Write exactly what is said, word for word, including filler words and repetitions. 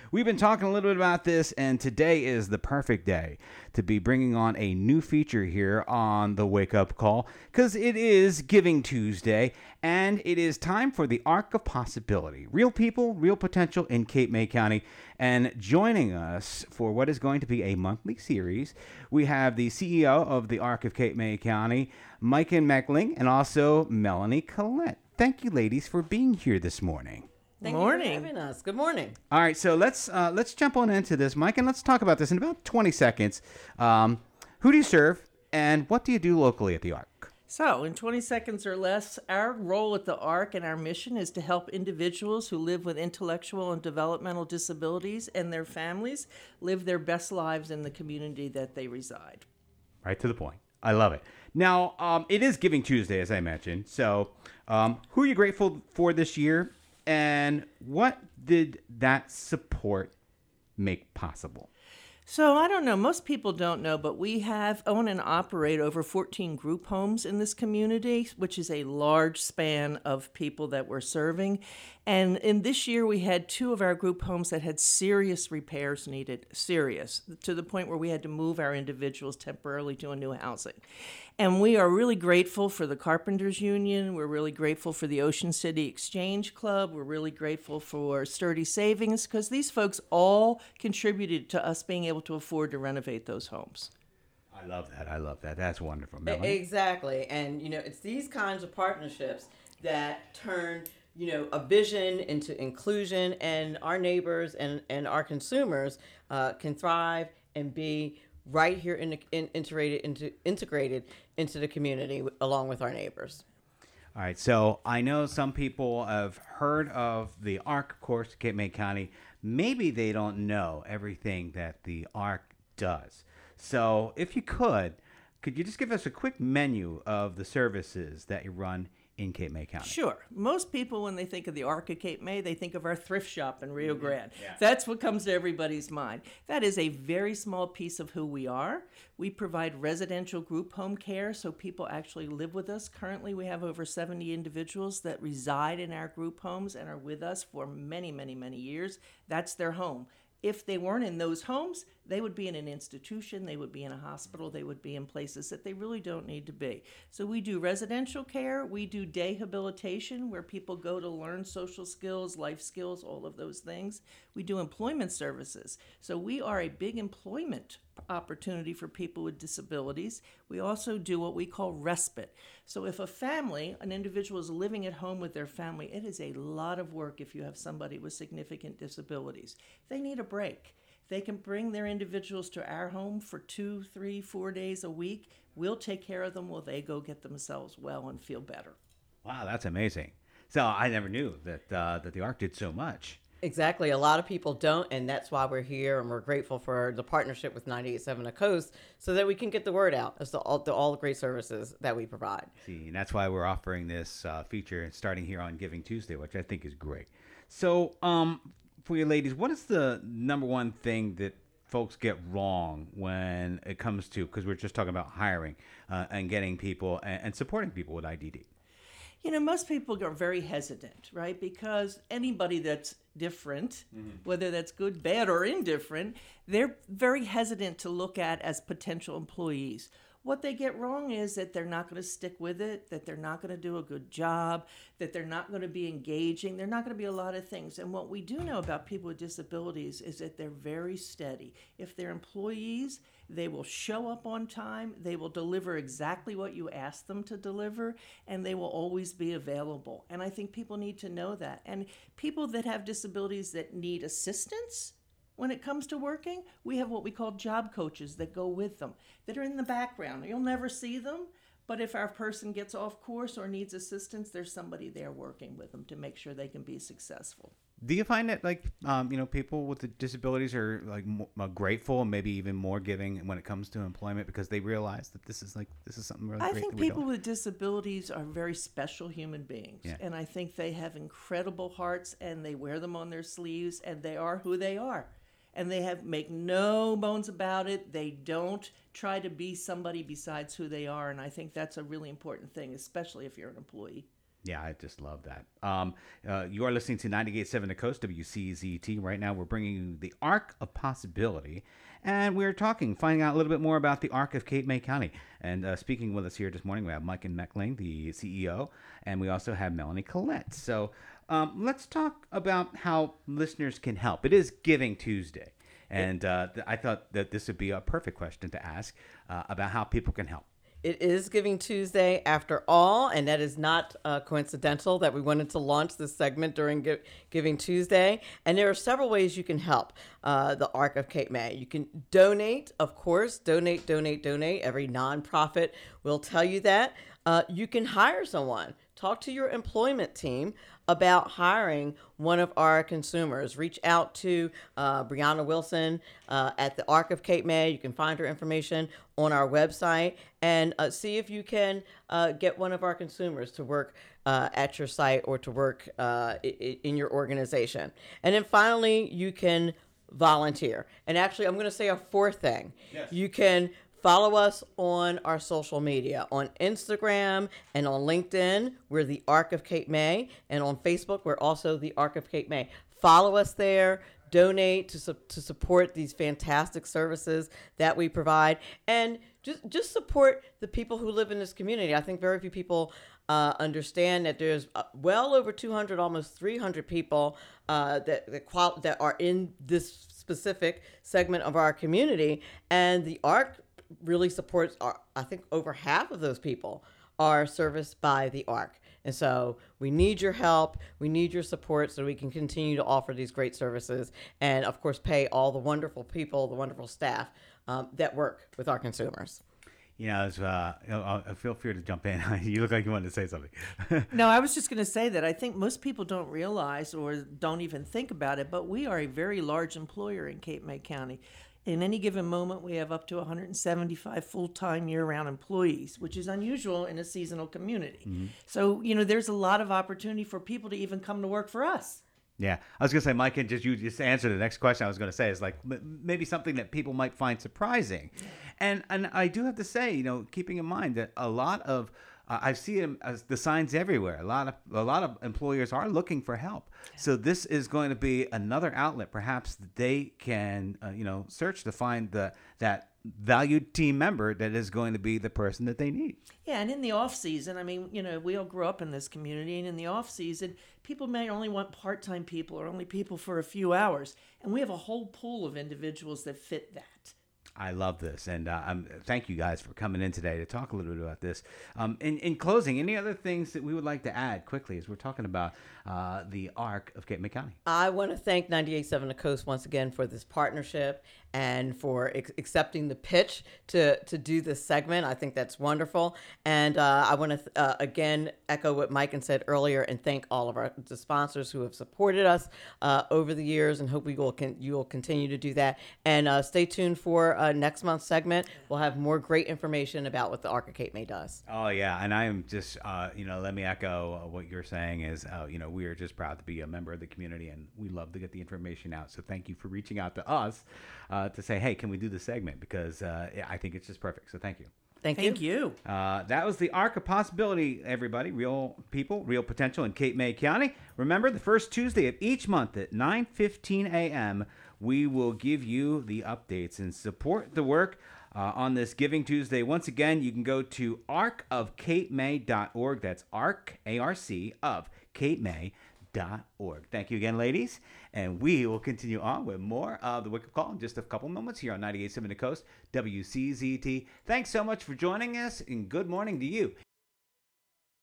We've been talking a little bit about this, and today is the perfect day to be bringing on a new feature here on the Wake Up Call, because it is Giving Tuesday, and it is time for the Arc of Possibility. Real people, real potential in Cape May County. And joining us for what is going to be a monthly series, we have the C E O of the Arc of Cape May County, Micah Meckling, and also Melanie Collette. Thank you, ladies, for being here this morning. Thank morning. you for having us. Good morning. All right, so let's uh, let's jump on into this, Mike, and let's talk about this in about twenty seconds. Um, who do you serve, and what do you do locally at the Arc? So, in twenty seconds or less, our role at the Arc and our mission is to help individuals who live with intellectual and developmental disabilities and their families live their best lives in the community that they reside. Right to the point. I love it. Now, um, it is Giving Tuesday, as I mentioned. So, um, who are you grateful for this year? And what did that support make possible? So I don't know, most people don't know, but we have own and operate over fourteen group homes in this community, which is a large span of people that we're serving. And in this year, we had two of our group homes that had serious repairs needed, serious, to the point where we had to move our individuals temporarily to a new housing. And we are really grateful for the Carpenters Union. We're really grateful for the Ocean City Exchange Club. We're really grateful for Sturdy Savings, because these folks all contributed to us being able to afford to renovate those homes. I love that. I love that. That's wonderful. Melanie? Exactly. And, you know, it's these kinds of partnerships that turn, you know, a vision into inclusion, and our neighbors and, and our consumers uh, can thrive and be right here in, in integrated into integrated into the community along with our neighbors. All right, so I know some people have heard of the Arc, of course, Cape May County. Maybe they don't know everything that the Arc does. So if you could, could you just give us a quick menu of the services that you run in Cape May County? Sure. Most people, when they think of the Arc of Cape May, they think of our thrift shop in Rio Grande. Yeah. That's what comes to everybody's mind. That is a very small piece of who we are. We provide residential group home care, so people actually live with us. Currently, we have over seventy individuals that reside in our group homes and are with us for many, many, many years. That's their home. If they weren't in those homes, they would be in an institution, they would be in a hospital, they would be in places that they really don't need to be. So we do residential care, we do day habilitation, where people go to learn social skills, life skills, all of those things. We do employment services. So we are a big employment opportunity for people with disabilities. We also do what we call respite. So if a family, an individual is living at home with their family, it is a lot of work if you have somebody with significant disabilities. They need a break. They can bring their individuals to our home for two, three, four days a week. We'll take care of them while they go get themselves well and feel better. Wow, that's amazing. So I never knew that uh, that the Arc did so much. Exactly. A lot of people don't, and that's why we're here, and we're grateful for the partnership with ninety-eight point seven The Coast so that we can get the word out as to all the, all the great services that we provide. See, and that's why we're offering this uh, feature starting here on Giving Tuesday, which I think is great. So, um, for you ladies, what is the number one thing that folks get wrong when it comes to, because we're just talking about hiring uh, and getting people and, and supporting people with I D D? You know, most people are very hesitant, right? Because anybody that's different, mm-hmm. whether that's good, bad, or indifferent, they're very hesitant to look at as potential employees. What they get wrong is that they're not going to stick with it, that they're not going to do a good job, that they're not going to be engaging. They're not going to be a lot of things. And what we do know about people with disabilities is that they're very steady. If they're employees, they will show up on time, they will deliver exactly what you ask them to deliver, and they will always be available. And I think people need to know that. And people that have disabilities that need assistance, when it comes to working, we have what we call job coaches that go with them, that are in the background. You'll never see them, but if our person gets off course or needs assistance, there's somebody there working with them to make sure they can be successful. Do you find that, like, um, you know, people with the disabilities are like more, uh, grateful and maybe even more giving when it comes to employment because they realize that this is like this is something really I great? think that we people don't? with disabilities are very special human beings, Yeah. and I think they have incredible hearts, and they wear them on their sleeves, and they are who they are. And they have make no bones about it. They don't try to be somebody besides who they are. And I think that's a really important thing, especially if you're an employee. Yeah, I just love that. Um, uh, you are listening to ninety-eight point seven The Coast, W C Z T. Right now, we're bringing you the Arc of Possibility, and we're talking, finding out a little bit more about the Arc of Cape May County. And uh, speaking with us here this morning, we have Mike Meckling, the C E O, and we also have Melanie Collette. So um, let's talk about how listeners can help. It is Giving Tuesday, and uh, th- I thought that this would be a perfect question to ask uh, about how people can help. It is Giving Tuesday after all, and that is not uh, coincidental that we wanted to launch this segment during Gi- Giving Tuesday. And there are several ways you can help uh, the Arc of Cape May. You can donate, of course, donate, donate, donate. Every nonprofit will tell you that. Uh, you can hire someone. Talk to your employment team about hiring one of our consumers. Reach out to uh, Brianna Wilson uh, at the Arc of Cape May. You can find her information on our website and uh, see if you can uh, get one of our consumers to work uh, at your site or to work uh, I- in your organization. And then finally, you can volunteer. And actually, I'm going to say a fourth thing. Yes. You can follow us on our social media. On Instagram and on LinkedIn, we're the Arc of Cape May. And on Facebook, we're also the Arc of Cape May. Follow us there. Donate to, su- to support these fantastic services that we provide. And just, just support the people who live in this community. I think very few people uh, understand that there's uh, well over two hundred, almost three hundred people uh, that, that, qual- that are in this specific segment of our community. And the Arc really supports, our, I think over half of those people are serviced by the Arc. And so we need your help. We need your support so we can continue to offer these great services and, of course, pay all the wonderful people, the wonderful staff um, that work with our consumers. You know, as, uh, you know, uh, feel free to jump in. You look like you wanted to say something. No, I was just going to say that I think most people don't realize or don't even think about it, but we are a very large employer in Cape May County. In any given moment, we have up to one hundred seventy-five full-time year-round employees, which is unusual in a seasonal community. Mm-hmm. So, you know, there's a lot of opportunity for people to even come to work for us. Yeah, I was going to say, Mike, and just you just answer the next question I was going to say is like maybe something that people might find surprising. And and I do have to say, you know, keeping in mind that a lot of Uh, I see them as the signs everywhere. A lot of a lot of employers are looking for help. So this is going to be another outlet, perhaps that they can, uh, you know, search to find the that valued team member that is going to be the person that they need. Yeah, and in the off season, I mean, you know, we all grew up in this community, and in the off season, people may only want part-time people or only people for a few hours, and we have a whole pool of individuals that fit that. I love this, and uh, um, thank you guys for coming in today to talk a little bit about this. Um, in, in closing, any other things that we would like to add quickly as we're talking about uh, the Arc of Cape May County? I want to thank ninety-eight point seven The Coast once again for this partnership and for ex- accepting the pitch to, to do this segment. I think that's wonderful. And uh, I want to, th- uh, again, echo what Mike said earlier and thank all of our the sponsors who have supported us uh, over the years, and hope we will con- you will continue to do that. And uh, stay tuned for uh, next month's segment. We'll have more great information about what the Arc of Cape May does. Oh, yeah. And I am just, uh, you know, let me echo uh, what you're saying is, uh, you know, we are just proud to be a member of the community, and we love to get the information out. So thank you for reaching out to us uh, to say, hey, can we do this segment? Because uh, I think it's just perfect. So thank you. Thank, Thank you. you. Uh, that was the Arc of Possibility, everybody. Real people, real potential in Cape May County. Remember, the first Tuesday of each month at nine fifteen a.m., we will give you the updates and support the work uh, on this Giving Tuesday. Once again, you can go to arc of cape may dot org. That's arc, A R C, of cape may dot org. Thank you again, ladies. And we will continue on with more of the Wake Up Call in just a couple moments here on ninety-eight point seven The Coast, W C Z T. Thanks so much for joining us, and good morning to you.